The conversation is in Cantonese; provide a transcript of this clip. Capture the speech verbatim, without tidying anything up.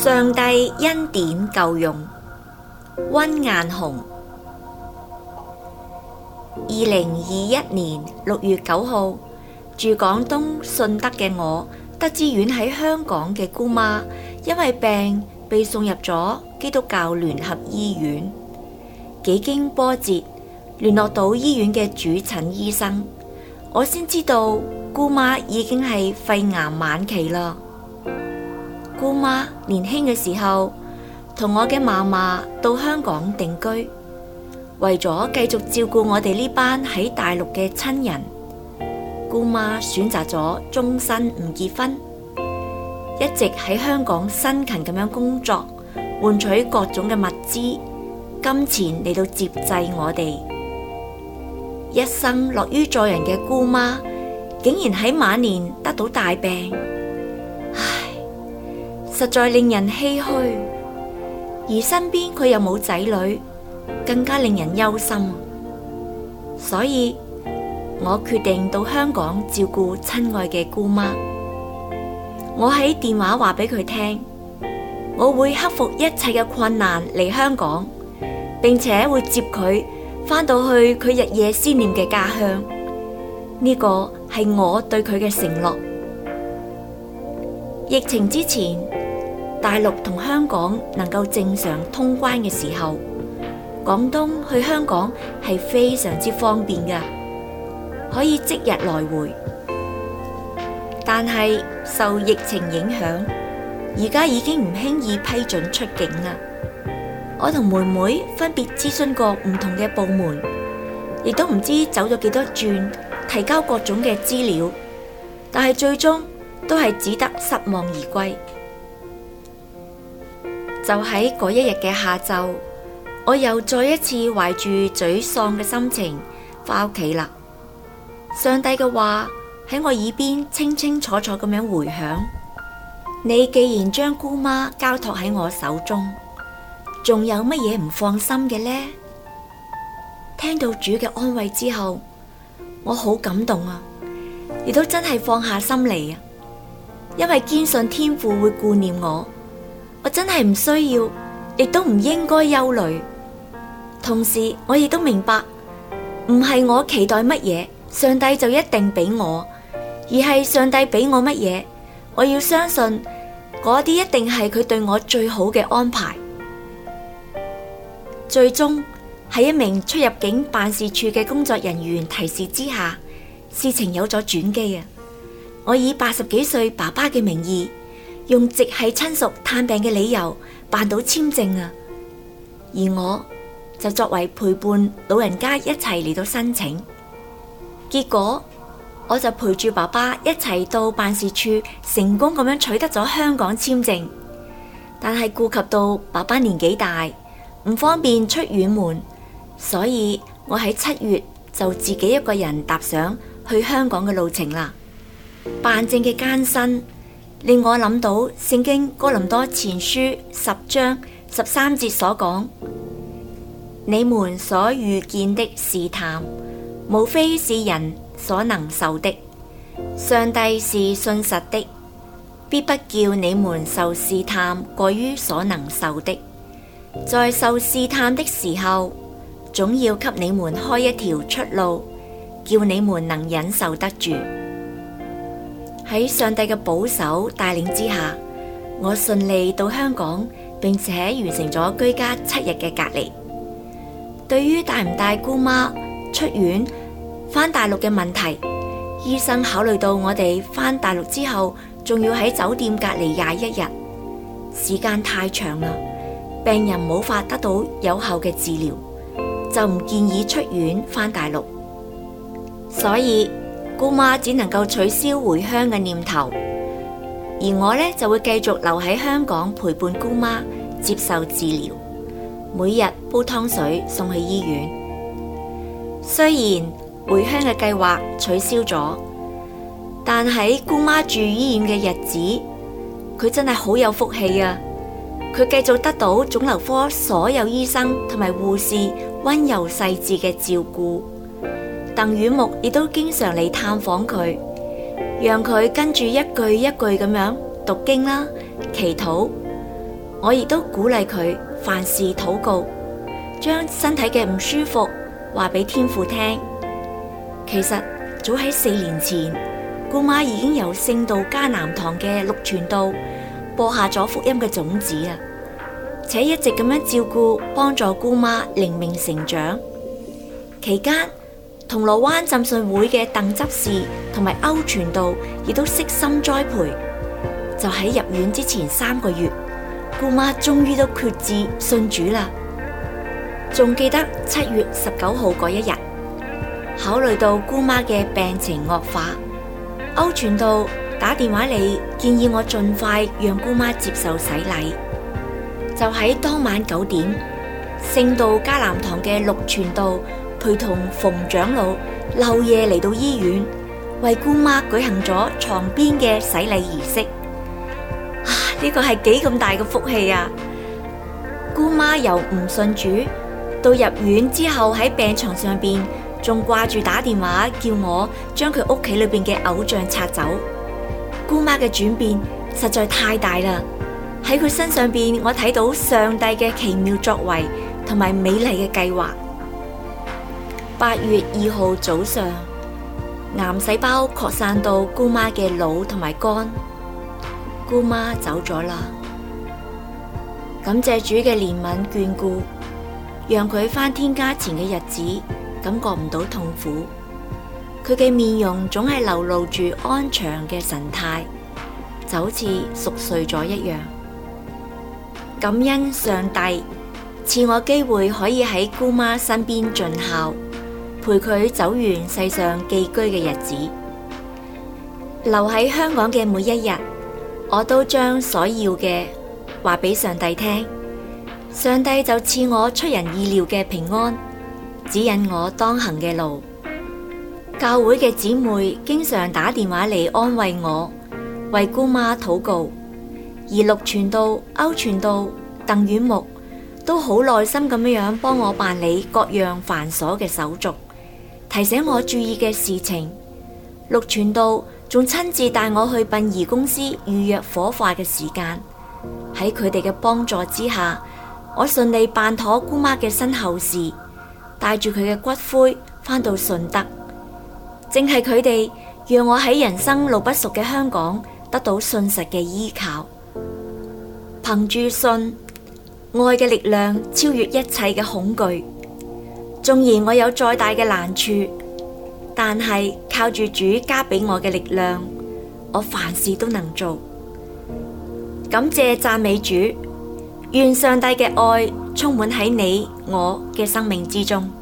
上帝恩典夠用，溫雁雄。二零二一年六月九號，住廣東順德嘅我，得知遠喺香港嘅姑媽因為病被送入咗基督教聯合醫院。幾經波折，聯絡到醫院嘅主診醫生，我先知道姑媽已經係肺癌晚期啦。姑媽年輕嘅時候同我嘅嫲嫲到香港定居，為咗繼續照顧我哋呢班喺大陸嘅親人，姑媽選擇咗終身唔結婚，一直喺香港辛勤咁樣工作，換取各種嘅物資、金錢嚟到接濟我哋。一生樂於助人嘅姑媽，竟然喺晚年得到大病，唉，實在令人唏噓。而身邊佢又冇仔女，更加令人憂心。所以我決定到香港照顧親愛嘅姑媽。我喺電話話俾佢聽，我會克服一切嘅困難嚟香港，並且會接佢返到去佢日夜思念嘅家鄉。呢個係我對佢嘅承諾。疫情之前，大陸同香港能夠正常通關嘅時候，廣東去香港係非常之方便嘅，可以即日來回。但係受疫情影響，而家已經唔輕易批准出境啦。我同妹妹分別諮詢過唔同嘅部門，亦都唔知走咗幾多轉，提交各種嘅資料，但係最終都係只得失望而歸。就喺嗰一日嘅下晝，我又再一次懷住沮喪嘅心情返屋企啦。上帝嘅話喺我耳邊清清楚楚咁樣回響：你既然將姑媽交託喺我手中，仲有乜嘢唔放心嘅呢？聽到主嘅安慰之後，我好感動啊，亦都真係放下心嚟啊，因為堅信天父會顧念我。我真係唔需要，亦都唔應該憂慮。同時，我亦都明白，唔係我期待乜嘢，上帝就一定俾我，而係上帝俾我乜嘢，我要相信嗰啲一定係佢對我最好嘅安排。最終喺一名出入境辦事處嘅工作人員提示之下，事情有咗轉機啊！我以八十幾歲爸爸嘅名義，用直系親屬探病嘅理由辦到簽證啊，而我就作為陪伴老人家一齊嚟到申請。結果我就陪住爸爸一齊到辦事處，成功咁樣取得咗香港簽證。但係顧及到爸爸年紀大，唔方便出遠門，所以我喺七月就自己一個人踏上去香港嘅路程啦。辦證嘅艱辛令我諗到聖經哥林多前書十章十三節所講：你們所遇見的試探，無非是人所能受的，上帝是信實的，必不叫你們受試探過於所能受的。在受試探的時候，總要給你們開一條出路，叫你們能忍受得住。喺上帝嘅保守帶領之下，我順利到香港，並且完成咗居家七日嘅隔離。對於帶唔帶姑媽出院返大陸嘅問題，醫生考慮到我哋返大陸之後仲要喺酒店隔離廿一日，時間太長啦，病人冇法得到有效嘅治療，就唔建議出院返大陸。所以姑媽只能夠取消回鄉嘅念頭，而我呢就會繼續留喺香港陪伴姑媽接受治療，每日煲湯水送去醫院。雖然回鄉嘅計劃取消咗，但喺姑媽住醫院嘅日子，佢真係好有福氣啊！佢繼續得到腫瘤科所有醫生同埋護士溫柔細緻嘅照顧。鄧宇木亦都經常嚟探訪佢，讓佢跟住一句一句咁樣讀經啦、祈禱。 我亦都鼓勵佢凡事禱告，將身體嘅唔舒服話俾天父聽。其實早喺四年前，姑媽已經由聖道迦南堂嘅陸傳道播下咗福音嘅種子啊，且一直咁樣照顧幫助姑媽靈命成長。期間，銅鑼灣浸信會嘅鄧執事同埋歐傳道亦都悉心栽培。就喺入院之前三個月，姑媽終於都決志信主啦。仲記得七月十九號嗰一日，考慮到姑媽嘅病情惡化，歐傳道打電話嚟建議我盡快讓姑媽接受洗禮。就喺當晚九點，聖道迦南堂嘅陸傳道陪同馮長老漏夜嚟到醫院，為姑媽舉行咗床邊嘅洗禮儀式。呢個係幾咁大嘅福氣啊！姑媽由唔信主到入院之後喺病床上邊，仲掛住打電話叫我將佢屋企裏邊嘅偶像拆走。姑媽嘅轉變實在太大啦！喺佢身上邊，我睇到上帝嘅奇妙作為同埋美麗嘅計劃。八月二號早上，癌細胞擴散到姑媽嘅腦同埋肝。姑媽走咗啦，感謝主嘅憐憫眷顧，讓佢返天家前嘅日子感覺唔到痛苦。佢嘅面容總係流露住安詳嘅神態，就好似熟睡咗一樣。感恩上帝賜我機會可以喺姑媽身邊盡孝，陪佢走完世上寄居嘅日子。留喺香港嘅每一日，我都將所要嘅話俾上帝聽，上帝就賜我出人意料嘅平安，指引我當行嘅路。教會嘅姊妹經常打電話嚟安慰我，為姑媽禱告，而陸傳道、歐傳道、鄧遠牧都好耐心咁樣幫我辦理各樣繁瑣嘅手續，提醒我注意嘅事情。陸傳道仲親自帶我去殯儀公司預約火化嘅時間，喺佢哋嘅幫助之下，我順利辦妥姑媽嘅身後事，帶住佢嘅骨灰返到順德。正係佢哋讓我喺人生路不熟嘅香港得到信實嘅依靠，憑住信，愛嘅力量超越一切嘅恐懼。縱然我有再大嘅難處，但係靠住主加俾我嘅力量，我凡事都能做。感謝讚美主，願上帝嘅愛充滿喺你我嘅生命之中。